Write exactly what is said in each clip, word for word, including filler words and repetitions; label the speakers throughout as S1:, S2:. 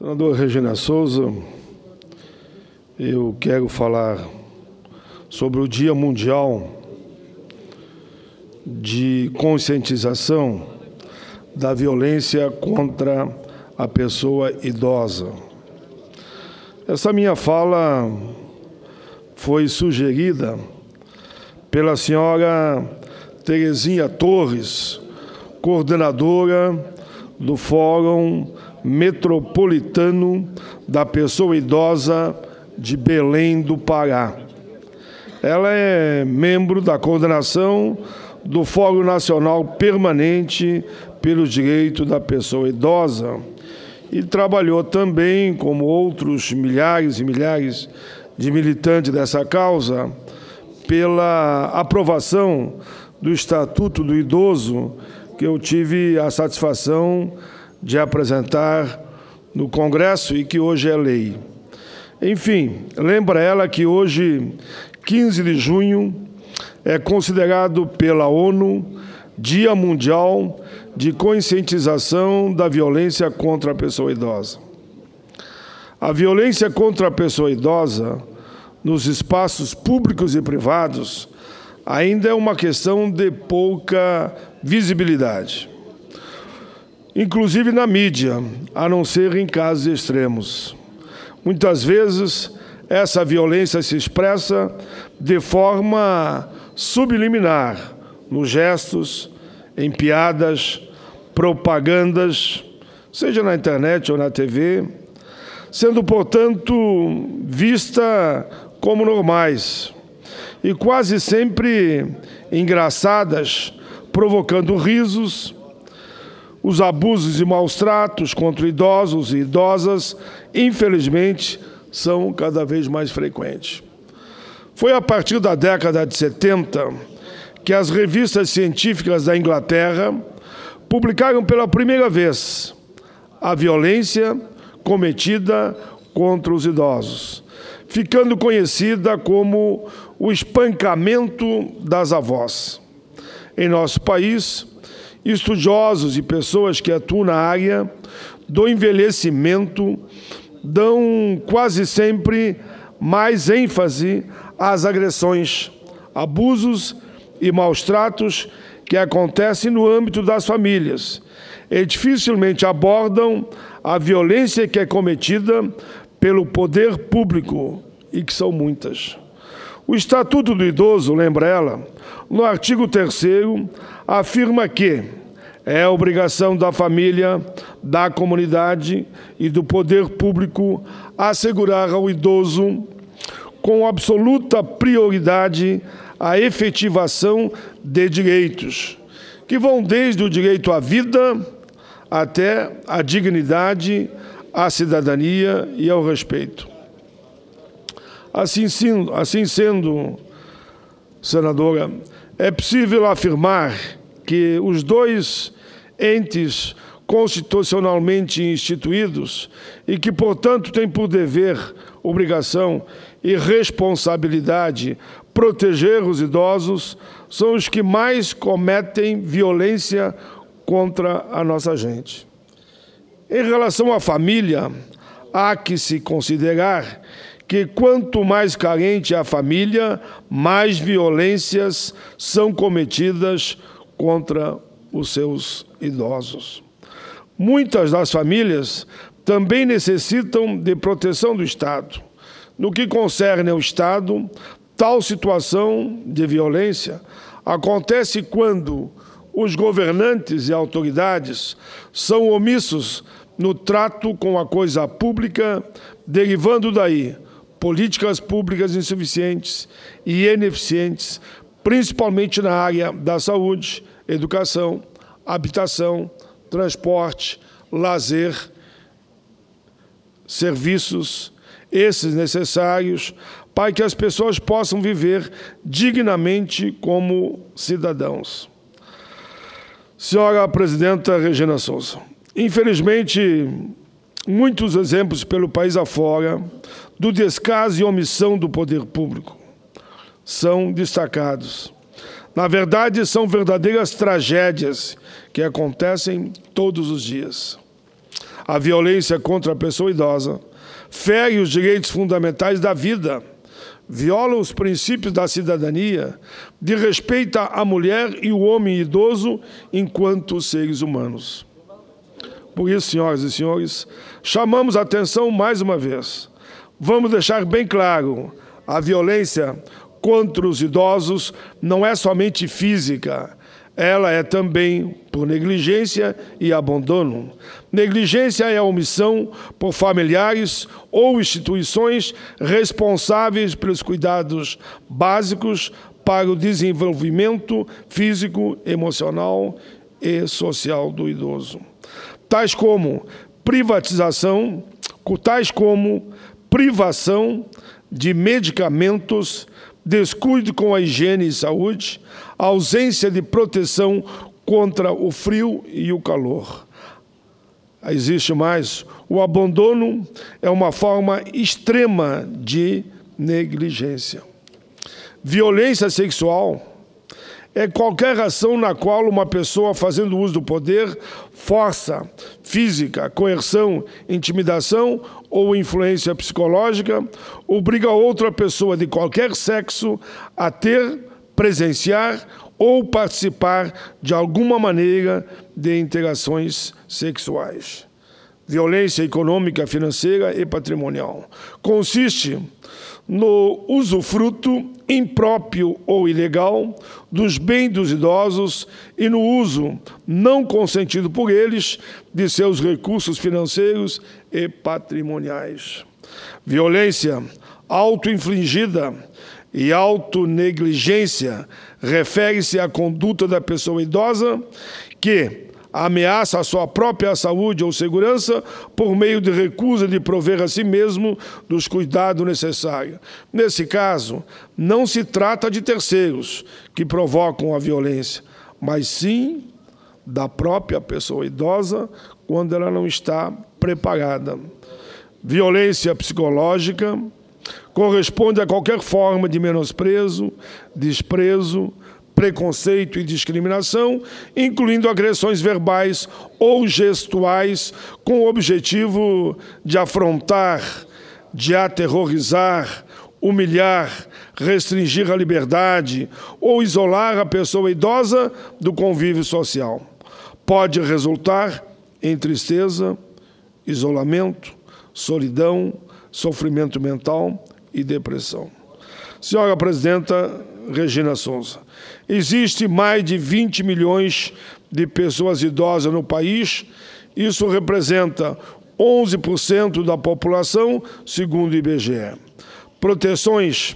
S1: Senador Regina Souza, eu quero falar sobre o Dia Mundial de Conscientização da Violência contra a Pessoa Idosa. Essa minha fala foi sugerida pela senhora Terezinha Torres, coordenadora do Fórum Metropolitano da Pessoa Idosa de Belém do Pará. Ela é membro da coordenação do Fórum Nacional Permanente pelo Direito da Pessoa Idosa e trabalhou também, como outros milhares e milhares de militantes dessa causa, pela aprovação do Estatuto do Idoso, que eu tive a satisfação de apresentar no Congresso e que hoje é lei. Enfim, lembra ela que hoje, quinze de junho, é considerado pela ONU Dia Mundial de Conscientização da Violência contra a Pessoa Idosa. A violência contra a pessoa idosa nos espaços públicos e privados ainda é uma questão de pouca visibilidade, inclusive na mídia, a não ser em casos extremos. Muitas vezes, essa violência se expressa de forma subliminar, nos gestos, em piadas, propagandas, seja na internet ou na T V, sendo, portanto, vista como normais e quase sempre engraçadas, provocando risos. Os abusos e maus-tratos contra idosos e idosas, infelizmente, são cada vez mais frequentes. Foi a partir da década de setenta que as revistas científicas da Inglaterra publicaram pela primeira vez a violência cometida contra os idosos, ficando conhecida como o espancamento das avós. Em nosso país, estudiosos e pessoas que atuam na área do envelhecimento dão quase sempre mais ênfase às agressões, abusos e maus-tratos que acontecem no âmbito das famílias e dificilmente abordam a violência que é cometida pelo poder público, e que são muitas. O Estatuto do Idoso, lembra ela, no artigo terceiro, afirma que é obrigação da família, da comunidade e do poder público assegurar ao idoso, com absoluta prioridade, a efetivação de direitos, que vão desde o direito à vida até a dignidade, à cidadania e ao respeito. Assim sendo, assim sendo, senadora, é possível afirmar que os dois entes constitucionalmente instituídos e que, portanto, têm por dever, obrigação e responsabilidade proteger os idosos, são os que mais cometem violência contra a nossa gente. Em relação à família, há que se considerar que quanto mais carente é a família, mais violências são cometidas contra os seus idosos. Muitas das famílias também necessitam de proteção do Estado. No que concerne ao Estado, tal situação de violência acontece quando os governantes e autoridades são omissos no trato com a coisa pública, derivando daí políticas públicas insuficientes e ineficientes, principalmente na área da saúde, educação, habitação, transporte, lazer, serviços, esses necessários para que as pessoas possam viver dignamente como cidadãos. Senhora Presidenta Regina Souza, infelizmente, muitos exemplos pelo país afora do descaso e omissão do poder público são destacados. Na verdade, são verdadeiras tragédias que acontecem todos os dias. A violência contra a pessoa idosa fere os direitos fundamentais da vida, viola os princípios da cidadania, de respeito à mulher e o homem idoso enquanto seres humanos. Por isso, senhoras e senhores, chamamos a atenção mais uma vez. Vamos deixar bem claro, a violência contra os idosos não é somente física, ela é também por negligência e abandono. Negligência é a omissão por familiares ou instituições responsáveis pelos cuidados básicos para o desenvolvimento físico, emocional e social do idoso. Tais como privatização, tais como privação de medicamentos, descuido com a higiene e saúde, ausência de proteção contra o frio e o calor. Existe mais. O abandono é uma forma extrema de negligência. Violência sexual é qualquer ação na qual uma pessoa, fazendo uso do poder, força física, coerção, intimidação ou influência psicológica, obriga outra pessoa de qualquer sexo a ter, presenciar ou participar de alguma maneira de interações sexuais. Violência econômica, financeira e patrimonial consiste no usufruto impróprio ou ilegal dos bens dos idosos e no uso não consentido por eles de seus recursos financeiros e patrimoniais. Violência auto-infligida e autonegligência refere-se à conduta da pessoa idosa que ameaça a sua própria saúde ou segurança por meio de recusa de prover a si mesmo dos cuidados necessários. Nesse caso, não se trata de terceiros que provocam a violência, mas sim da própria pessoa idosa quando ela não está preparada. Violência psicológica corresponde a qualquer forma de menosprezo, desprezo, preconceito e discriminação, incluindo agressões verbais ou gestuais, com o objetivo de afrontar, de aterrorizar, humilhar, restringir a liberdade ou isolar a pessoa idosa do convívio social. Pode resultar em tristeza, isolamento, solidão, sofrimento mental e depressão. Senhora Presidenta Regina Souza, existe mais de vinte milhões de pessoas idosas no país. Isso representa onze por cento da população, segundo o I B G E. Proteções,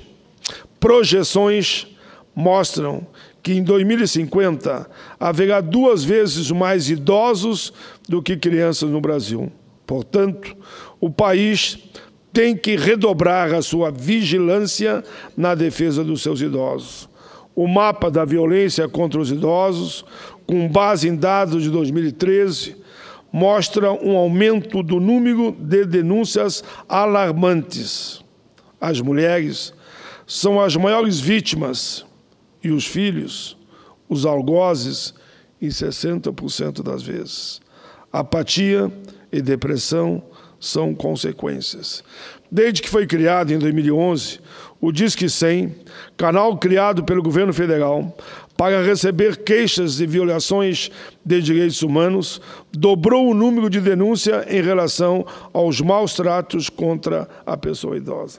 S1: projeções mostram que em dois mil e cinquenta haverá duas vezes mais idosos do que crianças no Brasil. Portanto, o país tem que redobrar a sua vigilância na defesa dos seus idosos. O mapa da violência contra os idosos, com base em dados de dois mil e treze, mostra um aumento do número de denúncias alarmantes. As mulheres são as maiores vítimas e os filhos, os algozes, em sessenta por cento das vezes. Apatia e depressão são consequências. Desde que foi criado em dois mil e onze, o Disque cem, canal criado pelo governo federal para receber queixas de violações de direitos humanos, dobrou o número de denúncias em relação aos maus tratos contra a pessoa idosa.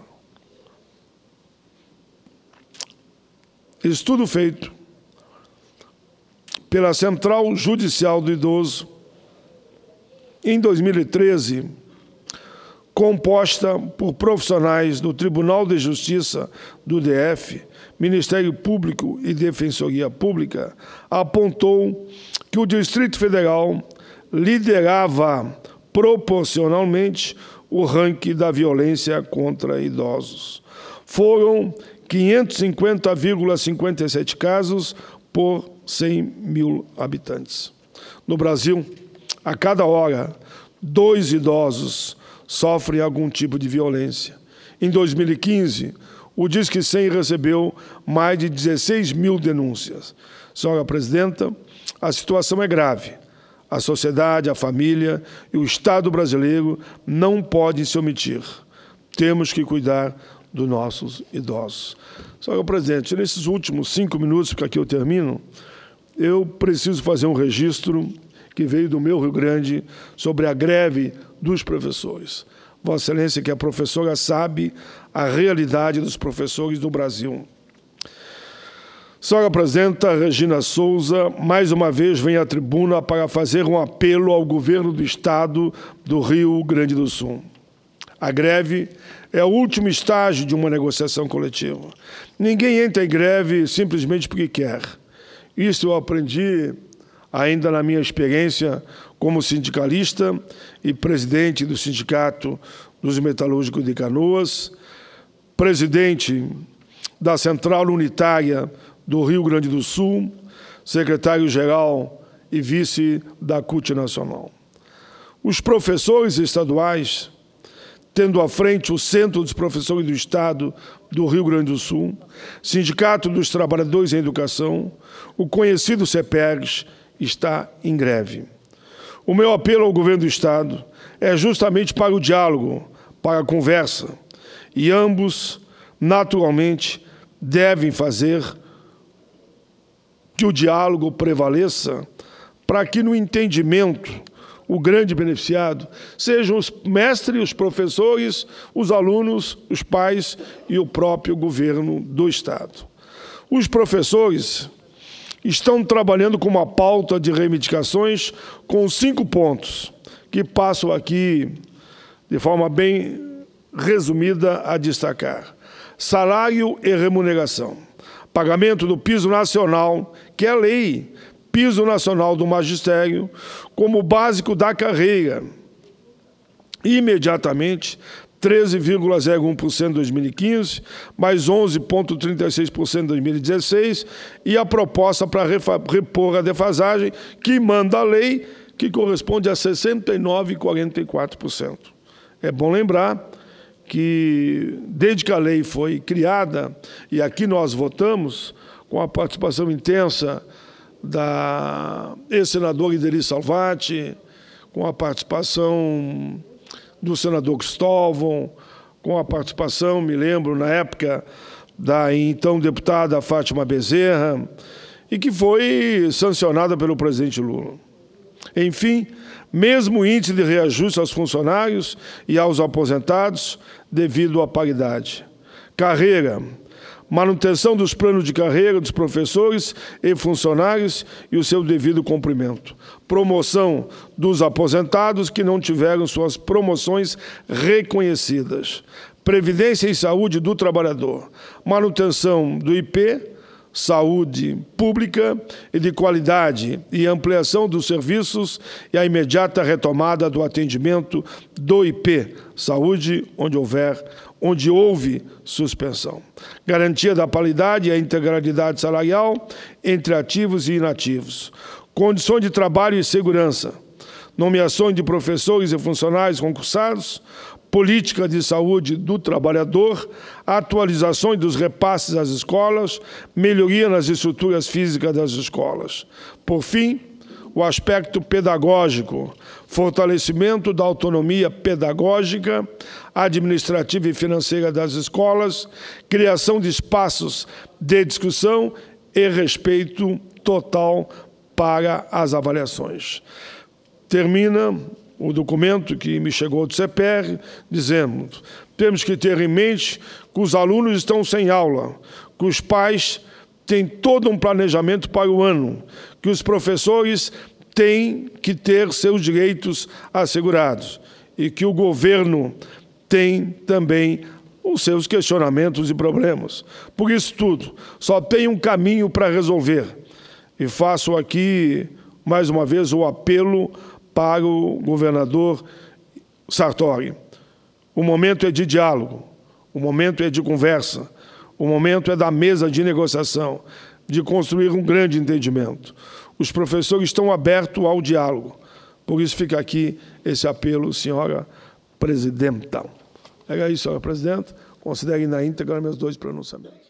S1: Estudo feito pela Central Judicial do Idoso em dois mil e treze, composta por profissionais do Tribunal de Justiça do D F, Ministério Público e Defensoria Pública, apontou que o Distrito Federal liderava proporcionalmente o ranking da violência contra idosos. Foram quinhentos e cinquenta vírgula cinquenta e sete casos por cem mil habitantes. No Brasil, a cada hora, dois idosos sofrem algum tipo de violência. Em dois mil e quinze, o Disque cem recebeu mais de dezesseis mil denúncias. Senhora Presidenta, a situação é grave. A sociedade, a família e o Estado brasileiro não podem se omitir. Temos que cuidar dos nossos idosos. Senhor presidente, nesses últimos cinco minutos, porque aqui eu termino, eu preciso fazer um registro que veio do meu Rio Grande sobre a greve dos professores. Vossa Excelência, que é professora, sabe a realidade dos professores do Brasil. Senhora Presidenta Regina Souza, mais uma vez vem à tribuna para fazer um apelo ao governo do Estado do Rio Grande do Sul. A greve é o último estágio de uma negociação coletiva. Ninguém entra em greve simplesmente porque quer. Isso eu aprendi ainda na minha experiência como sindicalista e presidente do Sindicato dos Metalúrgicos de Canoas, presidente da Central Unitária do Rio Grande do Sul, secretário-geral e vice da C U T Nacional. Os professores estaduais, tendo à frente o Centro dos Professores do Estado do Rio Grande do Sul, Sindicato dos Trabalhadores em Educação, o conhecido CEPERGS, está em greve. O meu apelo ao governo do Estado é justamente para o diálogo, para a conversa, e ambos, naturalmente, devem fazer que o diálogo prevaleça para que, no entendimento, o grande beneficiado sejam os mestres, os professores, os alunos, os pais e o próprio governo do Estado. Os professores estão trabalhando com uma pauta de reivindicações com cinco pontos, que passo aqui de forma bem resumida a destacar. Salário e remuneração. Pagamento do piso nacional, que é lei, piso nacional do magistério, como básico da carreira. Imediatamente, treze vírgula zero um por cento em dois mil e quinze, mais onze vírgula trinta e seis por cento em dois mil e dezesseis, e a proposta para repor a defasagem, que manda a lei, que corresponde a sessenta e nove vírgula quarenta e quatro por cento. É bom lembrar que, desde que a lei foi criada, e aqui nós votamos, com a participação intensa da ex-senadora Ideri Salvati, com a participação do senador Cristóvão, com a participação, me lembro, na época, da então deputada Fátima Bezerra, e que foi sancionada pelo presidente Lula. Enfim, mesmo o índice de reajuste aos funcionários e aos aposentados devido à paridade. Carreira. Manutenção dos planos de carreira dos professores e funcionários e o seu devido cumprimento. Promoção dos aposentados que não tiveram suas promoções reconhecidas. Previdência e saúde do trabalhador. Manutenção do I P, saúde pública e de qualidade e ampliação dos serviços e a imediata retomada do atendimento do I P, saúde, onde houver, onde houve suspensão. Garantia da paridade e a integralidade salarial entre ativos e inativos. Condições de trabalho e segurança. Nomeações de professores e funcionários concursados. Política de saúde do trabalhador, atualizações dos repasses às escolas, melhoria nas estruturas físicas das escolas. Por fim, o aspecto pedagógico, fortalecimento da autonomia pedagógica, administrativa e financeira das escolas, criação de espaços de discussão e respeito total para as avaliações. Termina o documento que me chegou do CEPER, dizendo: temos que ter em mente que os alunos estão sem aula, que os pais têm todo um planejamento para o ano, que os professores têm que ter seus direitos assegurados e que o governo tem também os seus questionamentos e problemas. Por isso tudo, só tem um caminho para resolver. E faço aqui, mais uma vez, o apelo para o governador Sartori. O momento é de diálogo, o momento é de conversa, o momento é da mesa de negociação, de construir um grande entendimento. Os professores estão abertos ao diálogo. Por isso fica aqui esse apelo, senhora presidenta. Era isso, senhora presidenta. Considere na íntegra meus dois pronunciamentos.